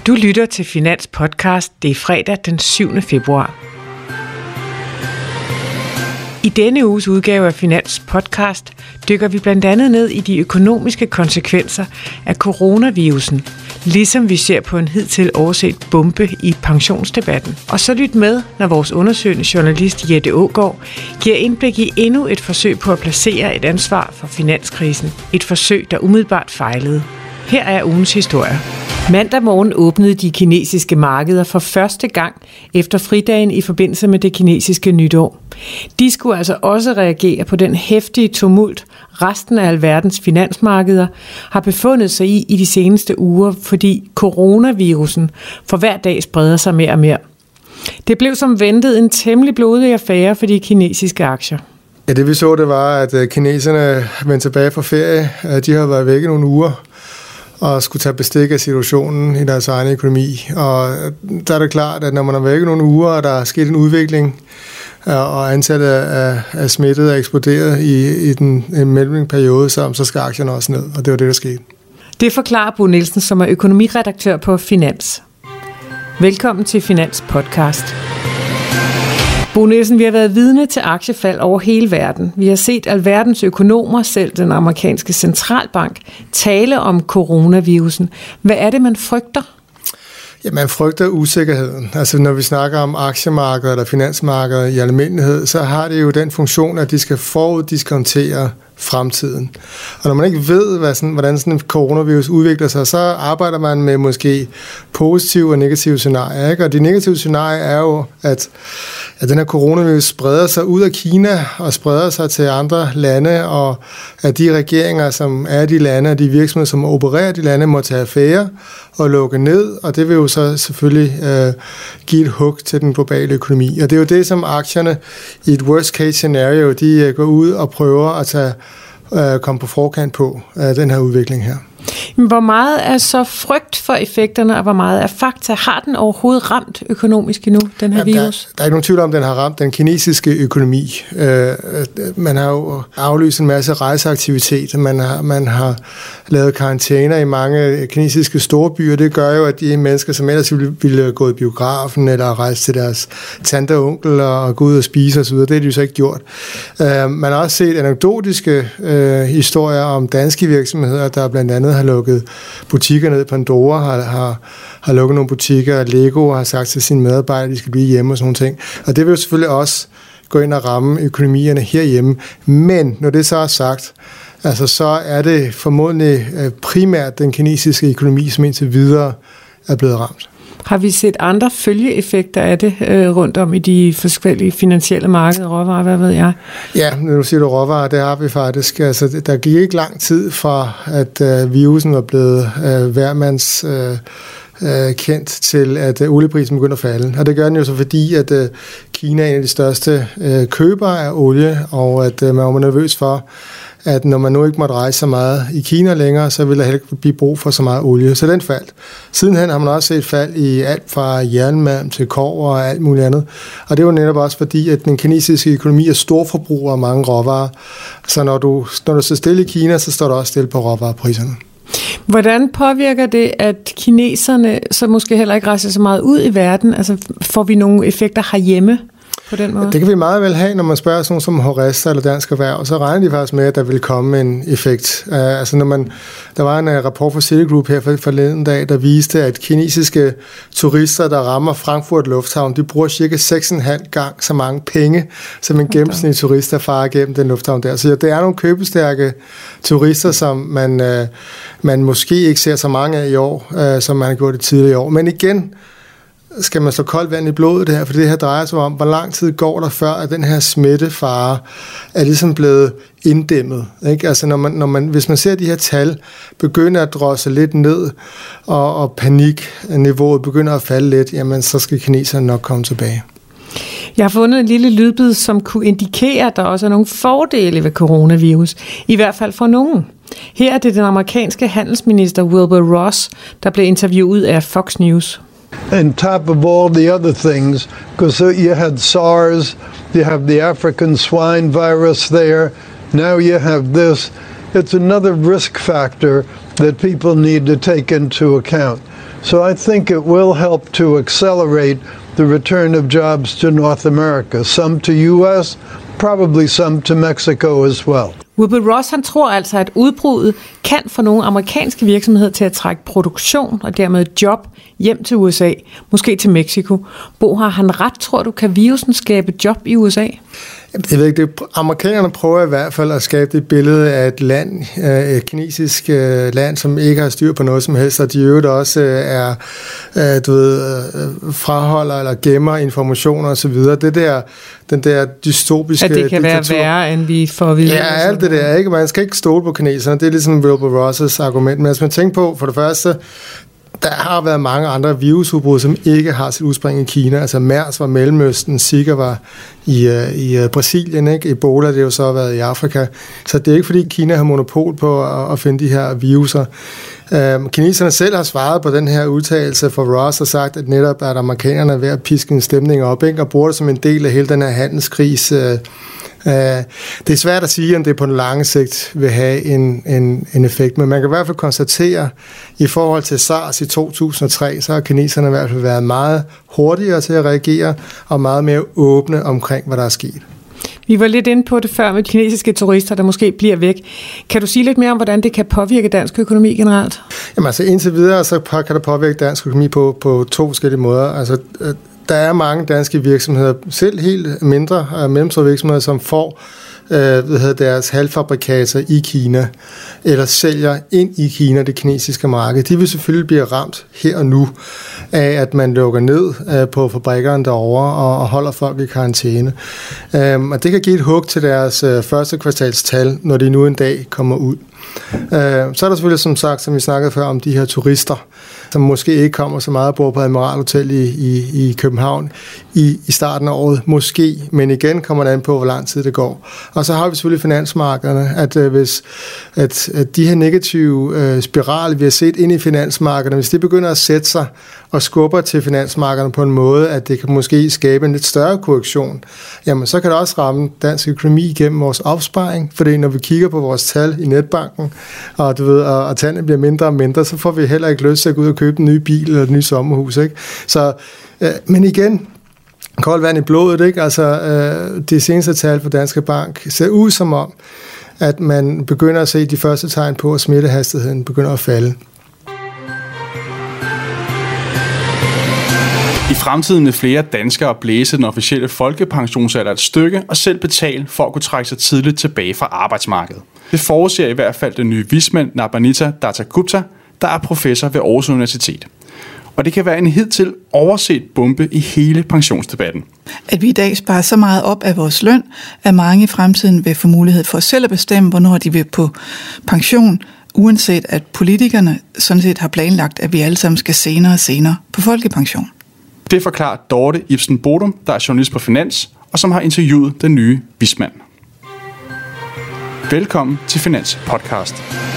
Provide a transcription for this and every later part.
Du lytter til Finans Podcast. Det er fredag den 7. februar. I denne uges udgave af Finans Podcast dykker vi blandt andet ned i de økonomiske konsekvenser af coronavirusen, ligesom vi ser på en hidtil overset bombe i pensionsdebatten. Og så lyt med, når vores undersøgende journalist Jette Aagaard giver indblik i endnu et forsøg på at placere et ansvar for finanskrisen. Et forsøg, der umiddelbart fejlede. Her er ugens historie. Mandag morgen åbnede de kinesiske markeder for første gang efter fridagen i forbindelse med det kinesiske nytår. De skulle altså også reagere på den heftige tumult, resten af alverdens finansmarkeder har befundet sig i de seneste uger, fordi coronavirusen for hver dag spreder sig mere og mere. Det blev som ventet en temmelig blodig affære for de kinesiske aktier. Ja, det vi så, det var, at kineserne vendte tilbage fra ferie. De havde været væk i nogle uger og skulle tage bestik af situationen i deres egen økonomi. Og der er det klart, at når man er væk i nogle uger, og der er sket en udvikling, og antallet af smittede er eksploderet i den mellemperiode, så skal aktierne også ned, og det var det, der skete. Det forklarer Bo Nielsen, som er økonomiredaktør på Finans. Velkommen til Finans Podcast. Bo Nielsen, vi har været vidne til aktiefald over hele verden. Vi har set alverdens økonomer, selv den amerikanske centralbank, tale om coronavirusen. Hvad er det, man frygter? Ja, man frygter usikkerheden. Altså når vi snakker om aktiemarkedet eller finansmarkedet i almindelighed, så har det jo den funktion, at de skal foruddiskontere fremtiden. Og når man ikke ved, hvordan sådan en coronavirus udvikler sig, så arbejder man med måske positive og negative scenarier. Ikke? Og de negative scenarier er jo, at den her coronavirus spreder sig ud af Kina og spreder sig til andre lande, og at de regeringer, som er de lande, og de virksomheder, som opererer de lande, må tage affære og lukke ned, og det vil jo så selvfølgelig give et hug til den globale økonomi. Og det er jo det, som aktierne i et worst case scenario, de går ud og prøver at komme på forkant på den her udvikling her. Hvor meget er så frygt for effekterne, og hvor meget er fakta? Har den overhovedet ramt økonomisk endnu, den her virus? Der er ikke nogen tvivl om, den har ramt den kinesiske økonomi. Man har jo aflyst en masse rejseaktivitet. Man har lavet karantæner i mange kinesiske storbyer. Det gør jo, at de mennesker, som ellers ville gå i biografen eller rejse til deres tante og onkel og gå ud og spise osv., det har de jo så ikke gjort. Man har også set anekdotiske historier om danske virksomheder, der blandt andet har lukket butikker ned. Pandora har lukket nogle butikker, og Lego har sagt til sine medarbejdere, at de skal blive hjemme og sådan nogle ting. Og det vil jo selvfølgelig også gå ind og ramme økonomierne herhjemme. Men når det så er sagt, altså så er det formodentlig primært den kinesiske økonomi, som indtil videre er blevet ramt. Har vi set andre følgeeffekter af det rundt om i de forskellige finansielle markeder, råvarer, hvad ved jeg? Ja, nu siger du råvarer, det har vi faktisk. Altså, der gik ikke lang tid fra, at virusen var blevet hvermands kendt til, at olieprisen begyndte at falde. Og det gør den jo så fordi, at Kina er en af de største købere af olie, og at man var nervøs for, at når man nu ikke måtte rejse så meget i Kina længere, så ville der heller ikke blive brug for så meget olie. Så den faldt. Sidenhen har man også set fald i alt fra jernmalm til kobber og alt muligt andet. Og det var netop også fordi, at den kinesiske økonomi er storforbruger af mange råvarer. Så når du står stille i Kina, så står du også stille på råvarepriserne. Hvordan påvirker det, at kineserne så måske heller ikke rejser så meget ud i verden? Altså får vi nogle effekter herhjemme på den måde? Det kan vi meget vel have, når man spørger sådan som Horesta eller Dansk Erhverv, så regner de faktisk med, at der vil komme en effekt. Altså der var en rapport fra Citigroup her forleden dag, der viste, at kinesiske turister, der rammer Frankfurt Lufthavn, de bruger cirka 6,5 gang så mange penge, som en gennemsnitlig turist, der farer gennem den lufthavn der. Så det er nogle købestærke turister, som man måske ikke ser så mange af i år, som man har gjort det tidligere i år. Men igen, skal man slå koldt vand i blodet det her, for det her drejer sig om, hvor lang tid går der før, at den her smittefare er ligesom blevet inddæmmet. Ikke? Altså hvis man ser de her tal begynder at drosse lidt ned, og panikniveauet begynder at falde lidt, jamen så skal kineserne nok komme tilbage. Jeg har fundet en lille lydbid, som kunne indikere, at der også er nogle fordele ved coronavirus. I hvert fald for nogen. Her er det den amerikanske handelsminister Wilbur Ross, der blev interviewet af Fox News. On top of all the other things, because you had SARS, you have the African swine virus there, now you have this. It's another risk factor that people need to take into account. So I think it will help to accelerate the return of jobs to North America, some to US, probably some to Mexico as well. Wilbur Ross han tror altså, at udbruddet kan få nogle amerikanske virksomheder til at trække produktion og dermed job hjem til USA, måske til Mexico. Bo, har han ret? Tror du, kan virusen skabe job i USA? Jeg ved ikke, amerikanerne prøver i hvert fald at skabe det billede af et land, et kinesisk land, som ikke har styr på noget som helst, og de øvrigt også er, fraholder eller gemmer informationer osv. Den der dystopiske at det kan diktatur. Være værre, end vi får at vide. Ja, alt det der, ikke? Man skal ikke stole på kineserne. Det er ligesom Wilbur Ross' argument. Men hvis man tænker på, for det første, der har været mange andre virusudbrud, som ikke har sit udspring i Kina. Altså MERS var Mellemøsten, Zika var i Brasilien, ikke? Ebola, det har jo så været i Afrika. Så det er ikke, fordi Kina har monopol på at finde de her viruser. Kineserne selv har svaret på den her udtalelse for Ross og sagt, at netop at amerikanerne er ved at piske en stemning op, ikke? Og bruger det som en del af hele den her handelskris. Det er svært at sige, om det på den lange sigt vil have en effekt, men man kan i hvert fald konstatere, i forhold til SARS i 2003, så har kineserne i hvert fald været meget hurtigere til at reagere, og meget mere åbne omkring, hvad der er sket. Vi var lidt inde på det før med kinesiske turister, der måske bliver væk. Kan du sige lidt mere om, hvordan det kan påvirke dansk økonomi generelt? Jamen altså indtil videre, så kan det påvirke dansk økonomi på to forskellige måder. Altså der er mange danske virksomheder, selv helt mindre mellemstore virksomheder, som får deres halvfabrikater i Kina, eller sælger ind i Kina, det kinesiske marked. De vil selvfølgelig blive ramt her og nu af, at man lukker ned på fabrikkerne derovre og holder folk i karantæne. Og det kan give et hug til deres første kvartalstal, når de nu en dag kommer ud. Så er der selvfølgelig, som sagt, som vi snakkede før, om de her turister, som måske ikke kommer så meget på Admiral Hotel i København i starten af året. Måske, men igen kommer det an på, hvor lang tid det går. Og så har vi selvfølgelig finansmarkederne, at de her negative spiraler, vi har set ind i finansmarkederne, hvis det begynder at sætte sig og skubber til finansmarkederne på en måde, at det kan måske skabe en lidt større korrektion, jamen så kan det også ramme dansk økonomi gennem vores opsparing, fordi når vi kigger på vores tal i netbanken, og tallene bliver mindre og mindre, så får vi heller ikke lyst til at gå ud og købe en ny bil eller et nyt sommerhus, ikke? Så, men igen, koldt vand i blodet, ikke? Altså, det seneste tal for Danske Bank ser ud som om, at man begynder at se de første tegn på, at smittehastigheden begynder at falde. I fremtiden vil flere danskere blæse den officielle folkepensionsalder et stykke og selv betale for at kunne trække sig tidligt tilbage fra arbejdsmarkedet. Det forudser i hvert fald den nye vismand Nabanita Dattagupta, der er professor ved Aarhus Universitet. Og det kan være en hidtil overset bombe i hele pensionsdebatten. At vi i dag sparer så meget op af vores løn, at mange i fremtiden vil få mulighed for selv at bestemme, hvornår de vil på pension, uanset at politikerne sådan set har planlagt, at vi alle sammen skal senere og senere på folkepension. Det forklarer Dorte Ibsen Bodum, der er journalist på Finans, og som har interviewet den nye vismand. Velkommen til Finans Podcast.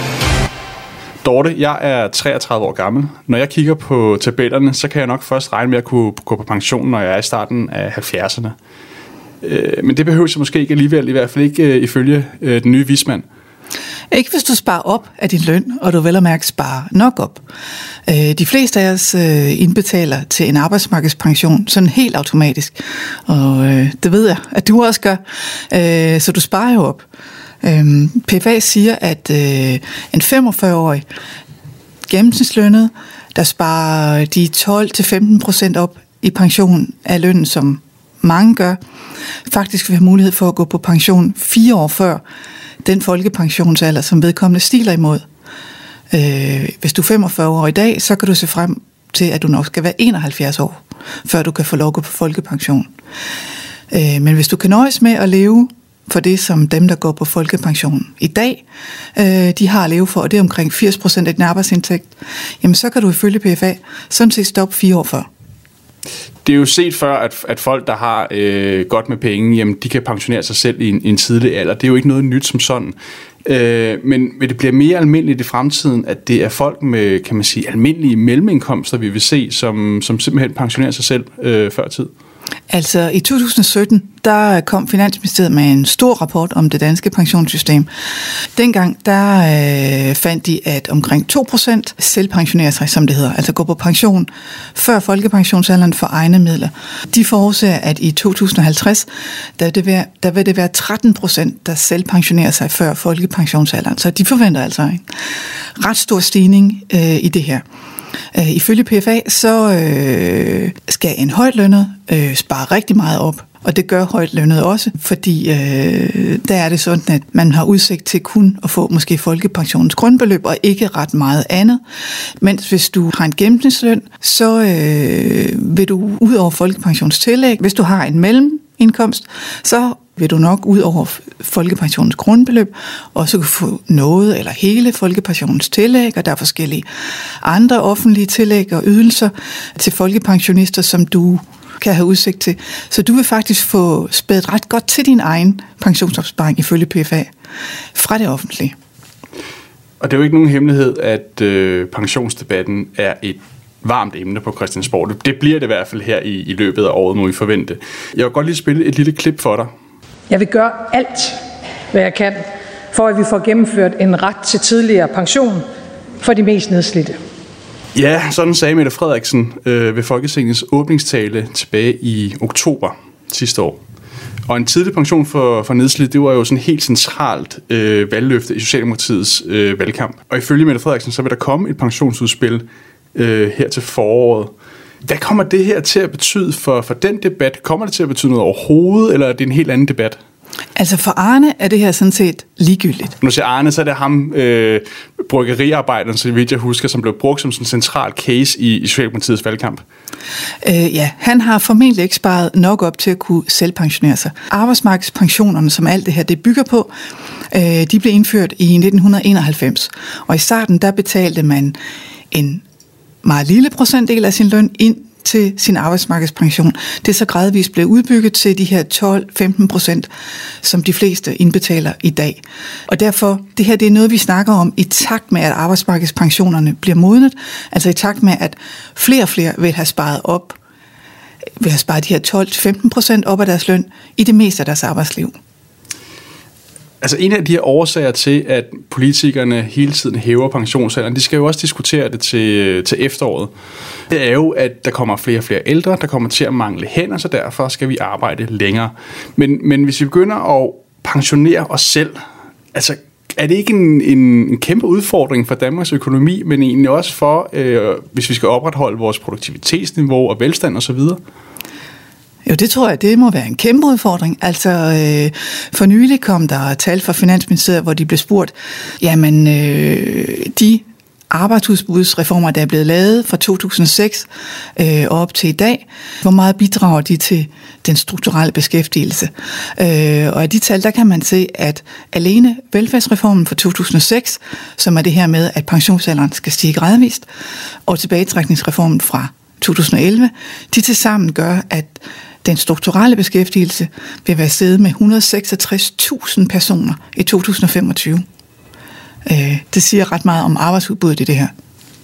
Dorte, jeg er 33 år gammel. Når jeg kigger på tabellerne, så kan jeg nok først regne med at kunne gå på pension, når jeg er i starten af 70'erne. Men det behøver jeg måske ikke alligevel, i hvert fald ikke ifølge den nye vismand. Ikke hvis du sparer op af din løn, og du vel at mærke sparer nok op. De fleste af os indbetaler til en arbejdsmarkedspension sådan helt automatisk. Og det ved jeg, at du også gør. Så du sparer jo op. PFA siger, at en 45-årig gennemsnitslønnet, der sparer de 12-15% op i pension af lønnen, som mange gør, faktisk vil have mulighed for at gå på pension 4 år før den folkepensionsalder, som vedkommende stiler imod. Hvis du er 45 år i dag, så kan du se frem til, at du nok skal være 71 år, før du kan få lov at gå på folkepension. Men hvis du kan nøjes med at leve for det, som dem, der går på folkepension i dag, de har at leve for, og det er omkring 80% af din arbejdsindtægt, jamen så kan du ifølge PFA sådan set stoppe 4 år før. Det er jo set før, at folk, der har godt med penge, jamen, de kan pensionere sig selv i en tidlig alder. Det er jo ikke noget nyt som sådan. Men det bliver mere almindeligt i fremtiden, at det er folk med, kan man sige, almindelige mellemindkomster, vi vil se, som simpelthen pensionerer sig selv før tid. Altså i 2017, der kom Finansministeriet med en stor rapport om det danske pensionssystem. Dengang, der fandt de, at omkring 2% selvpensionerer sig, som det hedder, altså går på pension før folkepensionsalderen for egne midler. De forudser, at i 2050, der vil det være 13%, der selvpensionerer sig før folkepensionsalderen. Så de forventer altså en ret stor stigning i det her. Ifølge PFA, så skal en højtlønnet spare rigtig meget op, og det gør højtlønnet også, fordi der er det sådan, at man har udsigt til kun at få måske folkepensionens grundbeløb, og ikke ret meget andet. Mens hvis du har en gennemsnitsløn, så vil du ud over folkepensionstillæg, hvis du har en mellemindkomst, så vil du nok ud over folkepensionens grundbeløb også kunne få noget eller hele folkepensionens tillæg, og der er forskellige andre offentlige tillæg og ydelser til folkepensionister, som du kan have udsigt til. Så du vil faktisk få spædet ret godt til din egen pensionsopsparing ifølge PFA fra det offentlige. Og det er jo ikke nogen hemmelighed, at pensionsdebatten er et varmt emne på Christiansborg. Det bliver det i hvert fald her i løbet af året, må vi forvente. Jeg vil godt lige spille et lille klip for dig. Jeg vil gøre alt, hvad jeg kan, for at vi får gennemført en ret til tidligere pension for de mest nedslidte. Ja, sådan sagde Mette Frederiksen ved Folketingets åbningstale tilbage i oktober sidste år. Og en tidlig pension for nedslidte, det var jo sådan helt centralt valgløfte i Socialdemokratiets valgkamp. Og ifølge Mette Frederiksen, så vil der komme et pensionsudspil her til foråret. Hvad kommer det her til at betyde for den debat? Kommer det til at betyde noget overhovedet, eller er det en helt anden debat? Altså for Arne er det her sådan set ligegyldigt. Nu siger Arne, så er det ham, bryggeriarbejderen, så vidt jeg husker, som blev brugt som sådan en central case i Socialdemokratiets valgkamp. Ja, han har formentlig ikke sparet nok op til at kunne selvpensionere sig. Arbejdsmarkedspensionerne, som alt det her det bygger på, de blev indført i 1991. Og i starten, der betalte man en meget lille procentdel af sin løn ind til sin arbejdsmarkedspension. Det er så gradvist blevet udbygget til de her 12-15%, som de fleste indbetaler i dag. Og derfor, det her det er noget, vi snakker om i takt med, at arbejdsmarkedspensionerne bliver modnet, altså i takt med, at flere og flere vil have sparet op, vil have sparet de her 12-15% op af deres løn i det meste af deres arbejdsliv. Altså en af de her årsager til, at politikerne hele tiden hæver pensionsalderen, de skal jo også diskutere det til efteråret. Det er jo, at der kommer flere og flere ældre, der kommer til at mangle hænder, så derfor skal vi arbejde længere. Men hvis vi begynder at pensionere os selv, altså er det ikke en kæmpe udfordring for Danmarks økonomi, men egentlig også for, hvis vi skal opretholde vores produktivitetsniveau og velstand osv.? Jo, det tror jeg, det må være en kæmpe udfordring. Altså, for nylig kom der tal fra Finansministeriet, hvor de blev spurgt, jamen, de arbejdsudbudsreformer, der er blevet lavet fra 2006 og op til i dag, hvor meget bidrager de til den strukturelle beskæftigelse? Og af de tal, der kan man se, at alene velfærdsreformen fra 2006, som er det her med, at pensionsalderen skal stige gradvist, og tilbagetrækningsreformen fra 2011, de tilsammen gør, at den strukturelle beskæftigelse vil være steget med 166.000 personer i 2025. Det siger ret meget om arbejdsudbuddet i det her.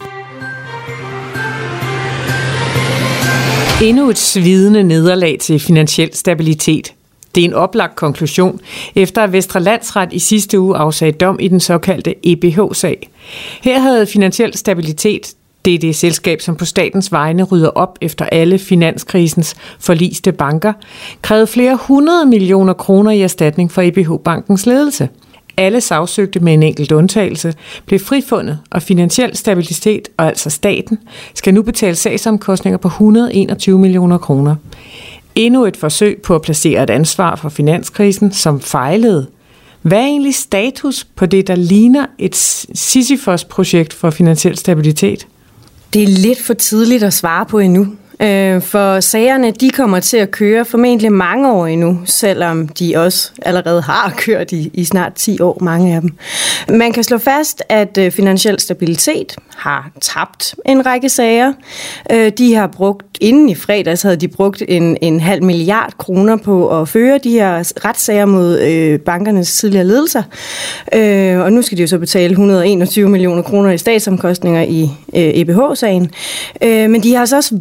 Endnu et svidende nederlag til finansiel stabilitet. Det er en oplagt konklusion, efter at Vestre Landsret i sidste uge afsagde dom i den såkaldte EBH-sag. Her havde Finansiel Stabilitet, det er det selskab, som på statens vegne rydder op efter alle finanskrisens forliste banker, krævede flere 100 millioner kroner i erstatning for EBH-bankens ledelse. Alle sagsøgte med en enkelt undtagelse blev frifundet, og Finansiel Stabilitet, og altså staten, skal nu betale sagsomkostninger på 121 millioner kroner. Endnu et forsøg på at placere et ansvar for finanskrisen, som fejlede. Hvad er egentlig status på det, der ligner et Sisyfos-projekt for Finansiel Stabilitet? Det er lidt for tidligt at svare på endnu. For sagerne, de kommer til at køre formentlig mange år endnu, selvom de også allerede har kørt i snart 10 år, mange af dem. Man kan slå fast, at Finansiel Stabilitet har tabt en række sager. De har brugt, inden i fredags havde de brugt en halv milliard kroner på at føre de her retssager mod bankernes tidligere ledelser. Og nu skal de jo så betale 121 millioner kroner i statsomkostninger i EBH-sagen. Men de har altså også vundet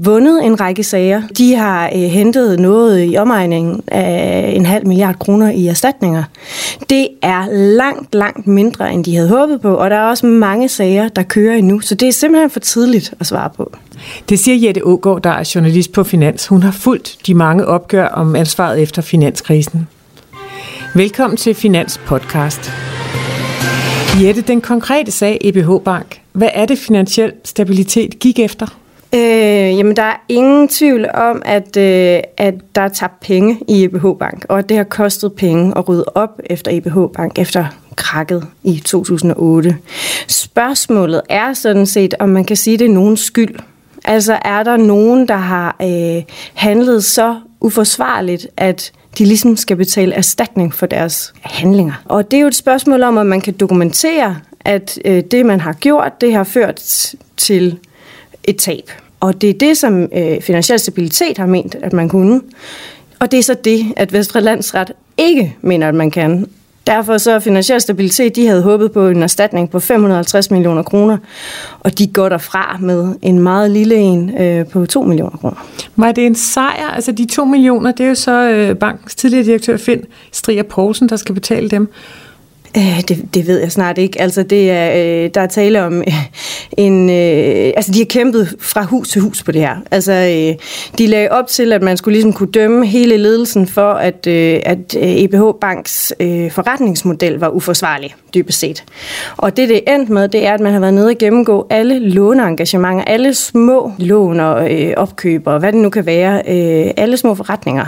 en række sager. De har hentet noget i omegningen af 0,5 milliard kroner i erstatninger. Det er langt mindre, end de havde håbet på, og der er også mange sager, der kører endnu, så det er simpelthen for tidligt at svare på. Det siger Jette Aagaard, der er journalist på Finans. Hun har fulgt de mange opgør om ansvaret efter finanskrisen. Velkommen til Finans podcast. Jette, den konkrete sag EBH Bank. Hvad er det, Finansiel Stabilitet gik efter? Jamen, der er ingen tvivl om, at der er tabt penge i EBH Bank, og at det har kostet penge at rydde op efter EBH Bank efter krakket i 2008. Spørgsmålet er sådan set, om man kan sige, det er nogens skyld. Altså, er der nogen, der har handlet så uforsvarligt, at de ligesom skal betale erstatning for deres handlinger? Og det er jo et spørgsmål om, at man kan dokumentere, at det, man har gjort, det har ført til et tab. Og det er det, som Finansiel Stabilitet har ment, at man kunne. Og det er så det, at Vestre Landsret ikke mener, at man kan. Derfor så Finansiel Stabilitet, de havde håbet på en erstatning på 550 millioner kroner, og de går derfra med en meget lille en på 2 millioner kroner. Var det en sejr? Altså de 2 millioner, det er jo så bankens tidligere direktør Finn Strier Poulsen, der skal betale dem. Det ved jeg snart ikke. Altså det er, der er tale om altså de har kæmpet fra hus til hus på det her. Altså de lagde op til, at man skulle ligesom kunne dømme hele ledelsen for, at EBH Banks forretningsmodel var uforsvarlig, dybest set. Og det endte med, det er, at man har været nede og gennemgå alle låneengagementer, alle små lån og opkøber, hvad det nu kan være, alle små forretninger,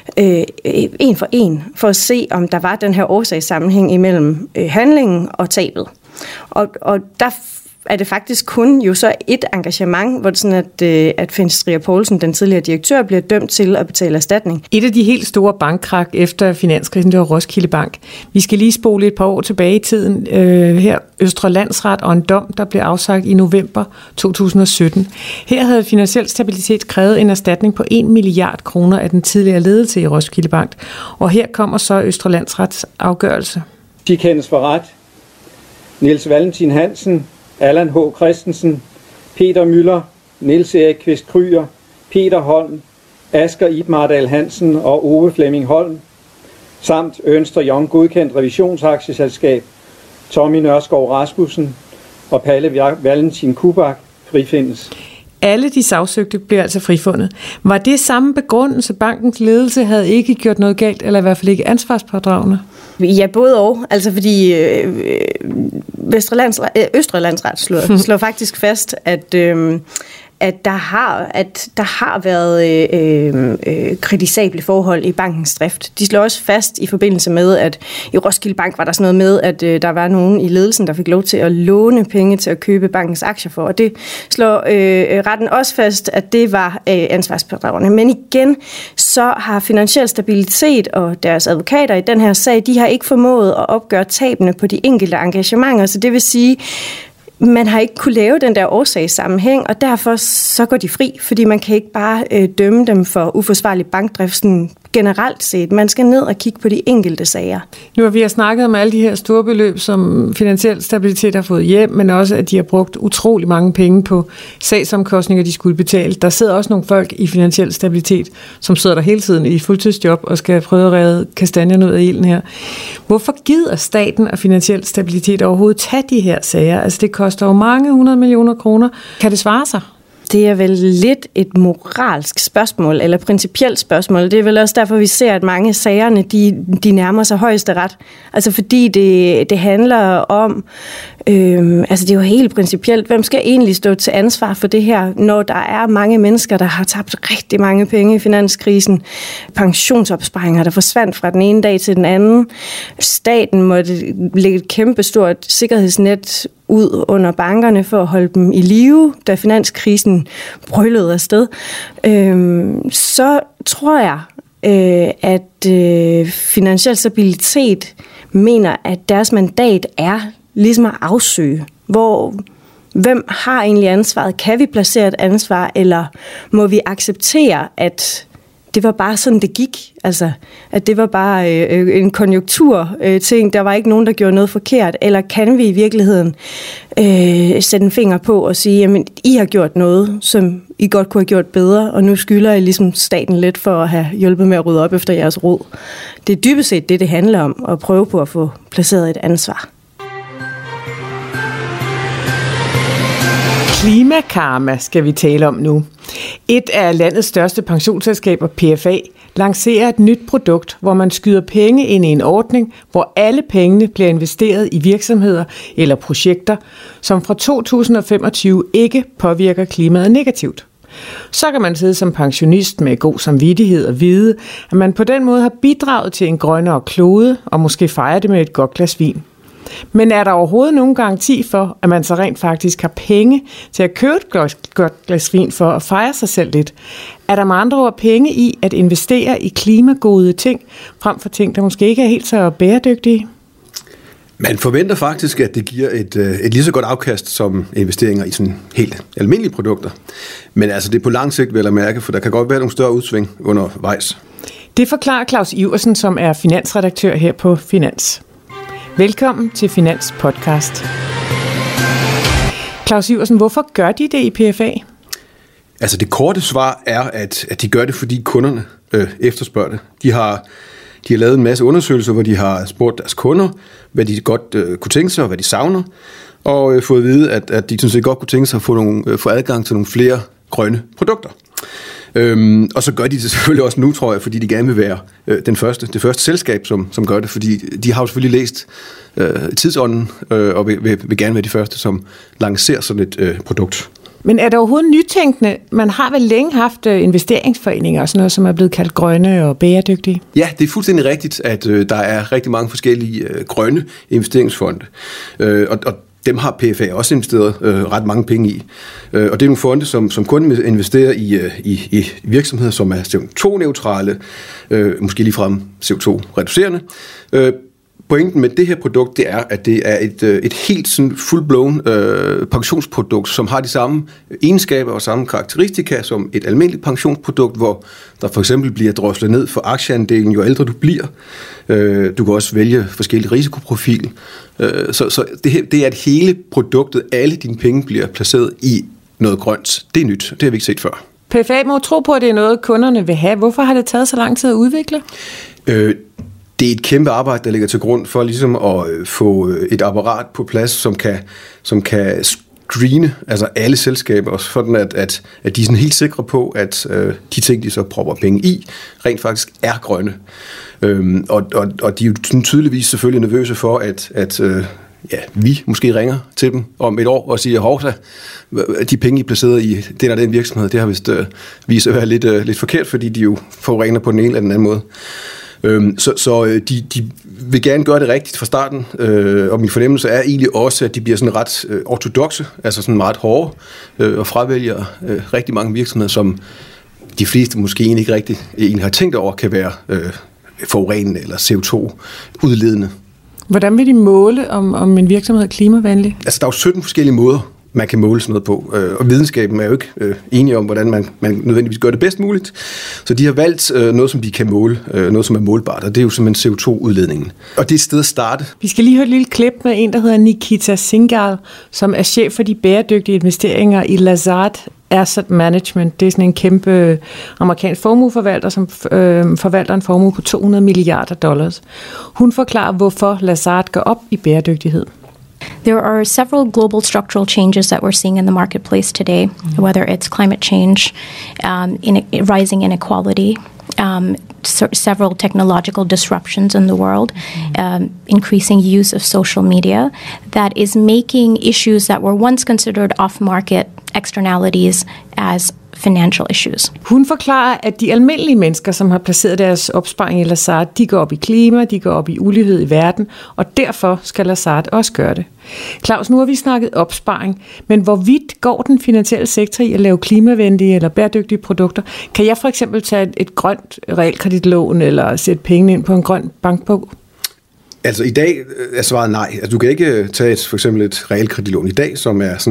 en for en, for at se, om der var den her årsagssammenhæng imellem handlingen og tabet. Og der er det faktisk kun jo så et engagement, hvor det sådan, at Finn Strier Poulsen, den tidligere direktør, bliver dømt til at betale erstatning. Et af de helt store bankkrak efter finanskrisen, det var Roskilde Bank. Vi skal lige spole et par år tilbage i tiden. Her Østre Landsret og en dom, der blev afsagt i november 2017. Her havde Finansiel Stabilitet krævet en erstatning på 1 milliard kroner af den tidligere ledelse i Roskilde Bank. Og her kommer så Østre Landsrets afgørelse. De kendes for ret. Niels Valentin Hansen, Allan H. Christensen, Peter Møller, Niels Erik Kvist Kryer, Peter Holm, Asger Ibmardal Hansen og Ove Flemming Holm, samt Ernst & Young godkendt revisionsaktieselskab, Tommy Nørskov Rasmussen og Palle Valentin Kubak frifindes. Alle de sagsøgte bliver altså frifundet. Var det samme begrundelse, bankens ledelse havde ikke gjort noget galt, eller i hvert fald ikke ansvarspådragende? Ja, både og. Altså fordi Østre Landsret slår faktisk fast, at der har været kritisable forhold i bankens drift. De slår også fast i forbindelse med, at i Roskilde Bank var der sådan noget med, at der var nogen i ledelsen, der fik lov til at låne penge til at købe bankens aktier for. Og det slår retten også fast, at det var ansvarspådragende. Men igen, så har Finansiel Stabilitet og deres advokater i den her sag, de har ikke formået at opgøre tabene på de enkelte engagementer. Så det vil sige, man har ikke kunne lave den der årsagssammenhæng, og derfor så går de fri, fordi man kan ikke bare dømme dem for uforsvarlig bankdrift generelt set. Man skal ned og kigge på de enkelte sager. Nu har vi snakket om alle de her store beløb, som Finansiel Stabilitet har fået hjem, men også at de har brugt utrolig mange penge på sagsomkostninger, de skulle betale. Der sidder også nogle folk i Finansiel Stabilitet, som sidder der hele tiden i fuldtidsjob og skal prøve at redde kastanjerne ud af ilden her. Hvorfor gider staten og Finansiel Stabilitet overhovedet tage de her sager? Altså det koster jo mange 100 millioner kroner. Kan det svare sig? Det er vel lidt et moralsk spørgsmål, eller principielt spørgsmål. Det er vel også derfor, vi ser, at mange sagerne, de nærmer sig højesteret. Altså fordi det handler om, altså det er jo helt principielt, hvem skal egentlig stå til ansvar for det her, når der er mange mennesker, der har tabt rigtig mange penge i finanskrisen. Pensionsopsparinger, der forsvandt fra den ene dag til den anden. Staten måtte lægge et kæmpestort sikkerhedsnet ud under bankerne for at holde dem i live, da finanskrisen brølede afsted. Så tror jeg, at Finansiel Stabilitet mener, at deres mandat er ligesom at afsøge, hvem har egentlig ansvaret? Kan vi placere et ansvar, eller må vi acceptere, at det var bare sådan, det gik. Altså, at det var bare en konjunkturting. Der var ikke nogen, der gjorde noget forkert. Eller kan vi i virkeligheden sætte en finger på og sige, jamen, I har gjort noget, som I godt kunne have gjort bedre, og nu skylder I ligesom staten lidt for at have hjulpet med at rydde op efter jeres rod. Det er dybest set det handler om, at prøve på at få placeret et ansvar. Klimakarma skal vi tale om nu. Et af landets største pensionsselskaber, PFA, lancerer et nyt produkt, hvor man skyder penge ind i en ordning, hvor alle pengene bliver investeret i virksomheder eller projekter, som fra 2025 ikke påvirker klimaet negativt. Så kan man sidde som pensionist med god samvittighed og vide, at man på den måde har bidraget til en grønnere klode og måske fejre det med et godt glas vin. Men er der overhovedet nogen garanti for, at man så rent faktisk har penge til at købe et godt glas vin for at fejre sig selv lidt? Er der med andre ord penge i at investere i klimagode ting, frem for ting, der måske ikke er helt så bæredygtige? Man forventer faktisk, at det giver et lige så godt afkast som investeringer i sådan helt almindelige produkter. Men altså det er på lang sigt vel at mærke, for der kan godt være nogle større udsving undervejs. Det forklarer Claus Iversen, som er finansredaktør her på Finans. Velkommen til Finans podcast. Claus Iversen, hvorfor gør de det i PFA? Altså det korte svar er, at de gør det, fordi kunderne efterspørger det. De har lavet en masse undersøgelser, hvor de har spurgt deres kunder, hvad de godt kunne tænke sig, og hvad de savner, og fået at vide, at de sådan set godt kunne tænke sig at få adgang til nogle flere grønne produkter. Og så gør de det selvfølgelig også nu, tror jeg, fordi de gerne vil være det første selskab, som gør det, fordi de har jo selvfølgelig læst tidsånden, og vil gerne være de første, som lancerer sådan et produkt. Men er der overhovedet nytænkende? Man har vel længe haft investeringsforeninger og sådan noget, som er blevet kaldt grønne og bæredygtige? Ja, det er fuldstændig rigtigt, at der er rigtig mange forskellige grønne investeringsfonde. Og dem har PFA også investeret ret mange penge i. Og det er nogle fonde, som kun investerer i virksomheder, som er CO2-neutrale, måske ligefrem CO2-reducerende. Pointen med det her produkt, det er, at det er et helt sådan full-blown pensionsprodukt, som har de samme egenskaber og samme karakteristika som et almindeligt pensionsprodukt, hvor der for eksempel bliver droslet ned for aktieandelen, jo ældre du bliver. Du kan også vælge forskellige risikoprofil. Så det er, at hele produktet, alle dine penge bliver placeret i noget grønt. Det er nyt. Det har vi ikke set før. PFA må tro på, at det er noget, kunderne vil have. Hvorfor har det taget så lang tid at udvikle? Det er et kæmpe arbejde, der ligger til grund for ligesom at få et apparat på plads, som kan screene altså alle selskaber, sådan at de er sådan helt sikre på, at de ting, de så propper penge i, rent faktisk er grønne. Og de er jo tydeligvis selvfølgelig nervøse for, at vi måske ringer til dem om et år og siger, hovsa, de penge, I placeret i den og den virksomhed, det har vist vist at være lidt forkert, fordi de jo forurener på den ene eller den anden måde. Så de vil gerne gøre det rigtigt fra starten, og min fornemmelse er egentlig også, at de bliver sådan ret ortodokse, altså sådan meget hårde, og fravælger rigtig mange virksomheder, som de fleste måske ikke rigtig har tænkt over, kan være forurenende eller CO2-udledende. Hvordan vil de måle, om en virksomhed er klimavenlig? Altså, der er jo 17 forskellige måder, man kan måle sådan noget på, og videnskaben er jo ikke enige om, hvordan man nødvendigvis gør det bedst muligt. Så de har valgt noget, som de kan måle, noget, som er målbart, og det er jo simpelthen CO2-udledningen. Og det er et sted at starte. Vi skal lige høre et lille klip med en, der hedder Nikita Singhal, som er chef for de bæredygtige investeringer i Lazard Asset Management. Det er sådan en kæmpe amerikansk formueforvalter, som forvalter en formue på $200 milliarder. Hun forklarer, hvorfor Lazard går op i bæredygtighed. There are several global structural changes that we're seeing in the marketplace today, whether it's climate change, rising inequality, several technological disruptions in the world, increasing use of social media, that is making issues that were once considered off-market externalities as financial issues. Hun forklarer, at de almindelige mennesker, som har placeret deres opsparing i Lazard, de går op i klima, de går op i ulighed i verden, og derfor skal Lazard også gøre det. Claus, nu har vi snakket opsparing, men hvorvidt går den finansielle sektor i at lave klimavenlige eller bæredygtige produkter? Kan jeg for eksempel tage et grønt realkreditlån eller sætte penge ind på en grøn bankbog? Altså i dag er svaret nej. Altså, du kan ikke tage for eksempel et realkreditlån i dag, som er sådan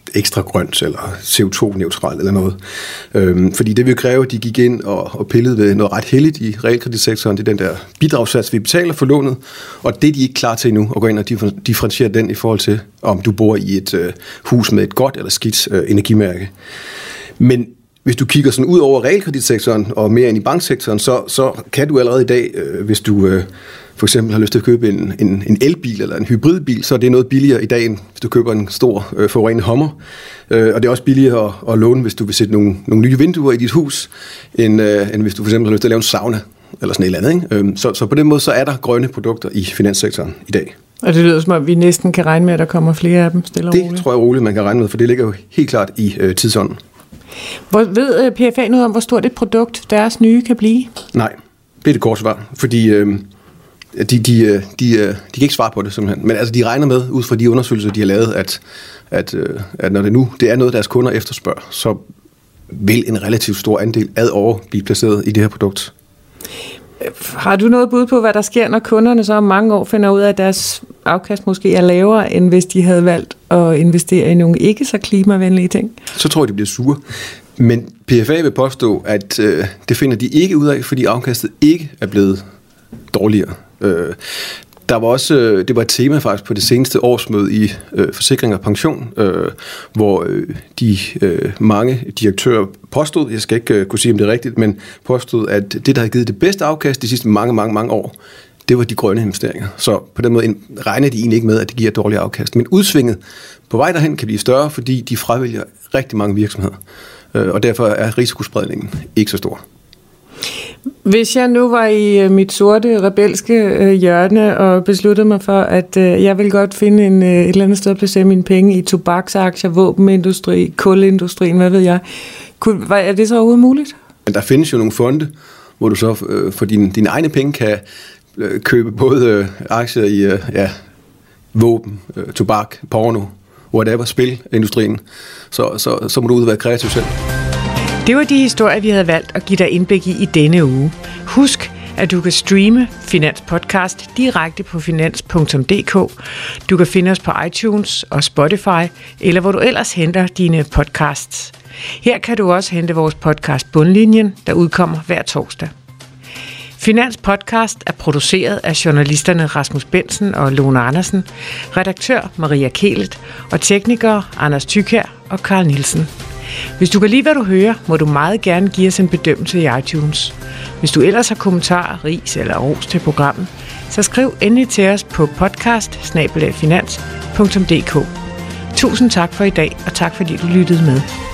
ekstra grønt eller CO2-neutralt eller noget. Fordi det vil kræve, at de gik ind og pillede ved noget ret heldigt i realkreditsektoren. Det er den der bidragssats, vi betaler for lånet, og det er de ikke klar til nu, at gå ind og differentiere den i forhold til, om du bor i et hus med et godt eller skidt energimærke. Men hvis du kigger sådan ud over realkreditsektoren og mere ind i banksektoren, så kan du allerede i dag, hvis du for eksempel har lyst til at købe en elbil eller en hybridbil, så er det noget billigere i dag, end hvis du køber en stor forurenet Hummer. Og det er også billigere at låne, hvis du vil sætte nogle nye vinduer i dit hus, end hvis du for eksempel har lyst til at lave en sauna eller sådan et eller andet. Ikke? Så på den måde så er der grønne produkter i finanssektoren i dag. Og det lyder som om, vi næsten kan regne med, at der kommer flere af dem stille og roligt. Det tror jeg roligt, man kan regne med, for det ligger jo helt klart i tidsånden. Ved PFA noget om, hvor stort et produkt deres nye kan blive? Nej, det er det korte svar, fordi de kan ikke svare på det simpelthen. Men altså, de regner med, ud fra de undersøgelser, de har lavet, at når det er noget, deres kunder efterspørger, så vil en relativt stor andel ad år blive placeret i det her produkt. Har du noget bud på, hvad der sker, når kunderne så om mange år finder ud af, at deres afkast måske er lavere, end hvis de havde valgt at investere i nogle ikke så klimavenlige ting? Så tror jeg, de bliver sure. Men PFA vil påstå, at det finder de ikke ud af, fordi afkastet ikke er blevet dårligere. Det var et tema faktisk på det seneste årsmøde i Forsikring og Pension, hvor de mange direktører påstod, jeg skal ikke kunne sige, om det er rigtigt, men påstod, at det, der har givet det bedste afkast de sidste mange år, det var de grønne investeringer. Så på den måde regner de egentlig ikke med, at det giver et dårligt afkast. Men udsvinget på vej derhen kan blive større, fordi de fravælger rigtig mange virksomheder. Og derfor er risikospredningen ikke så stor. Hvis jeg nu var i mit sorte, rebelske hjørne og besluttede mig for, at jeg vil godt finde et eller andet sted at placere mine penge i tobaksaktier, våbenindustri, kulindustrien, hvad ved jeg. Er det så overhovedet muligt? Men der findes jo nogle fonde, hvor du så for dine egne penge kan købe både aktier i våben, tobak, porno, whatever, spilindustrien. Så må du ud og være kreativ selv. Det var de historier, vi havde valgt at give dig indblik i denne uge. Husk, at du kan streame Finans Podcast direkte på finans.dk. Du kan finde os på iTunes og Spotify, eller hvor du ellers henter dine podcasts. Her kan du også hente vores podcast Bundlinjen, der udkommer hver torsdag. Finans Podcast er produceret af journalisterne Rasmus Bensen og Lone Andersen, redaktør Maria Kehlet og teknikere Anders Thykier og Carl Nielsen. Hvis du kan lide, hvad du hører, må du meget gerne give os en bedømmelse i iTunes. Hvis du ellers har kommentarer, ris eller ros til programmet, så skriv endelig til os på podcast@finans.dk. Tusind tak for i dag, og tak fordi du lyttede med.